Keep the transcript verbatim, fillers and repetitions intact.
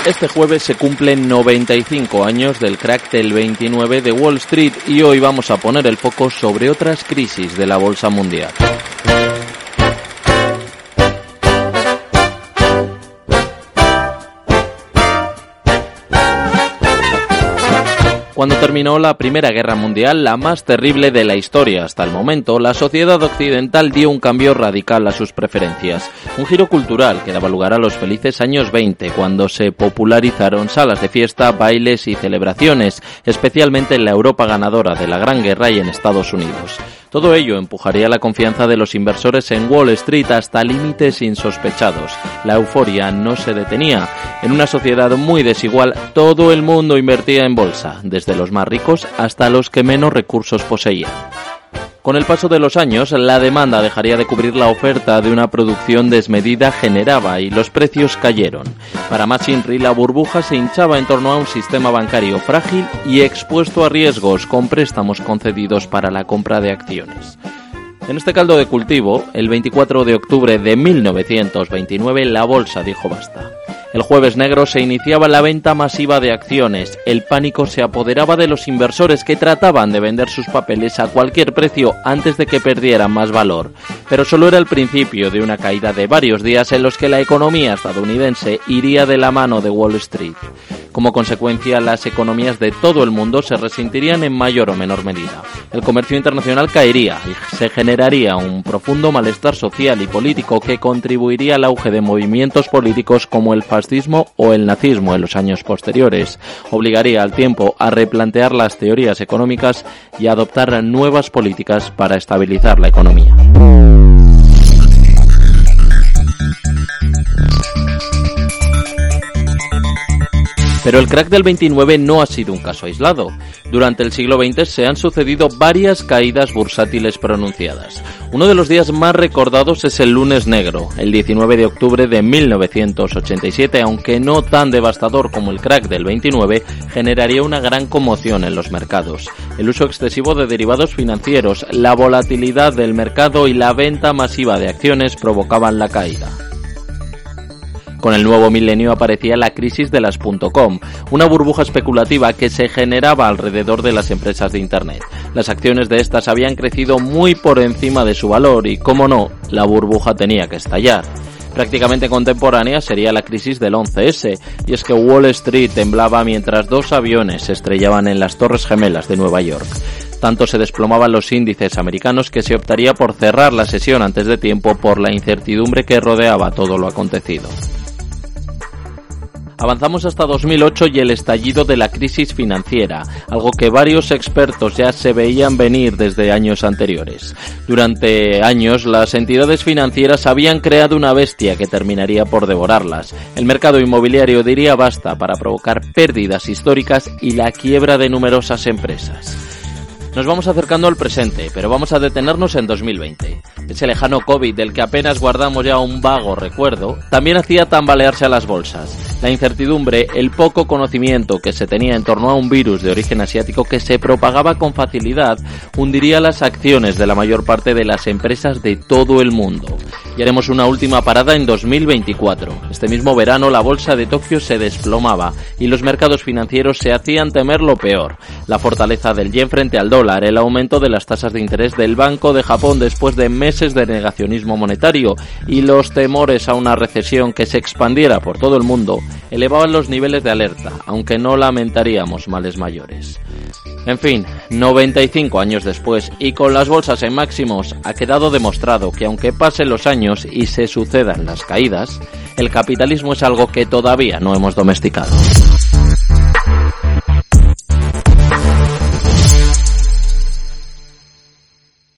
Este jueves se cumplen noventa y cinco años del crack del veintinueve de Wall Street y hoy vamos a poner el foco sobre otras crisis de la bolsa mundial. Cuando terminó la Primera Guerra Mundial, la más terrible de la historia hasta el momento, la sociedad occidental dio un cambio radical a sus preferencias. Un giro cultural que daba lugar a los felices años veinte, cuando se popularizaron salas de fiesta, bailes y celebraciones, especialmente en la Europa ganadora de la Gran Guerra y en Estados Unidos. Todo ello empujaría la confianza de los inversores en Wall Street hasta límites insospechados. La euforia no se detenía. En una sociedad muy desigual, todo el mundo invertía en bolsa, desde los más ricos hasta los que menos recursos poseían. Con el paso de los años, la demanda dejaría de cubrir la oferta de una producción desmedida generaba y los precios cayeron. Para más Inri, la burbuja se hinchaba en torno a un sistema bancario frágil y expuesto a riesgos con préstamos concedidos para la compra de acciones. En este caldo de cultivo, el veinticuatro de octubre de mil novecientos veintinueve, la bolsa dijo basta. El jueves negro se iniciaba la venta masiva de acciones. El pánico se apoderaba de los inversores que trataban de vender sus papeles a cualquier precio antes de que perdieran más valor. Pero solo era el principio de una caída de varios días en los que la economía estadounidense iría de la mano de Wall Street. Como consecuencia, las economías de todo el mundo se resentirían en mayor o menor medida. El comercio internacional caería y se generaría un profundo malestar social y político que contribuiría al auge de movimientos políticos como el fascismo o el nazismo en los años posteriores. Obligaría al tiempo a replantear las teorías económicas y a adoptar nuevas políticas para estabilizar la economía. Pero el crack del veintinueve no ha sido un caso aislado. Durante el siglo veinte se han sucedido varias caídas bursátiles pronunciadas. Uno de los días más recordados es el lunes negro, el diecinueve de octubre de mil novecientos ochenta y siete, aunque no tan devastador como el crack del veintinueve, generaría una gran conmoción en los mercados. El uso excesivo de derivados financieros, la volatilidad del mercado y la venta masiva de acciones provocaban la caída. Con el nuevo milenio aparecía la crisis de las .com, una burbuja especulativa que se generaba alrededor de las empresas de Internet. Las acciones de estas habían crecido muy por encima de su valor y, cómo no, la burbuja tenía que estallar. Prácticamente contemporánea sería la crisis del once ese, y es que Wall Street temblaba mientras dos aviones se estrellaban en las Torres Gemelas de Nueva York. Tanto se desplomaban los índices americanos que se optaría por cerrar la sesión antes de tiempo por la incertidumbre que rodeaba todo lo acontecido. Avanzamos hasta dos mil ocho y el estallido de la crisis financiera, algo que varios expertos ya se veían venir desde años anteriores. Durante años, las entidades financieras habían creado una bestia que terminaría por devorarlas. El mercado inmobiliario diría basta para provocar pérdidas históricas y la quiebra de numerosas empresas. Nos vamos acercando al presente, pero vamos a detenernos en dos mil veinte. Ese lejano COVID del que apenas guardamos ya un vago recuerdo, también hacía tambalearse a las bolsas. La incertidumbre, el poco conocimiento que se tenía en torno a un virus de origen asiático que se propagaba con facilidad, hundiría las acciones de la mayor parte de las empresas de todo el mundo. Y haremos una última parada en dos mil veinticuatro. Este mismo verano la bolsa de Tokio se desplomaba y los mercados financieros se hacían temer lo peor. La fortaleza del yen frente al dólar, el aumento de las tasas de interés del Banco de Japón después de meses de negacionismo monetario y los temores a una recesión que se expandiera por todo el mundo elevaban los niveles de alerta, aunque no lamentaríamos males mayores. En fin, noventa y cinco años después y con las bolsas en máximos, ha quedado demostrado que aunque pasen los años y se sucedan las caídas, el capitalismo es algo que todavía no hemos domesticado.